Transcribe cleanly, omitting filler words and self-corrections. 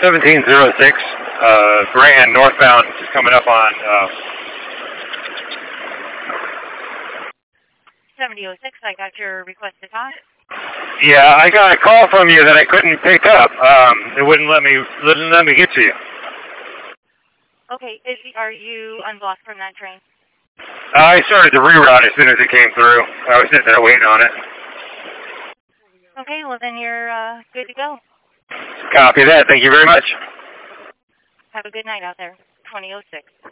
1706, Grand, northbound, just coming up on, 7006, I got your request to talk. yeah, I got a call from you that I couldn't pick up. It wouldn't let me get to you. Okay, are you unblocked from that train? I started to reroute as soon as it came through. I was sitting there waiting on it. Okay, well then you're good to go. Copy that. Thank you very much. Have a good night out there. 2006.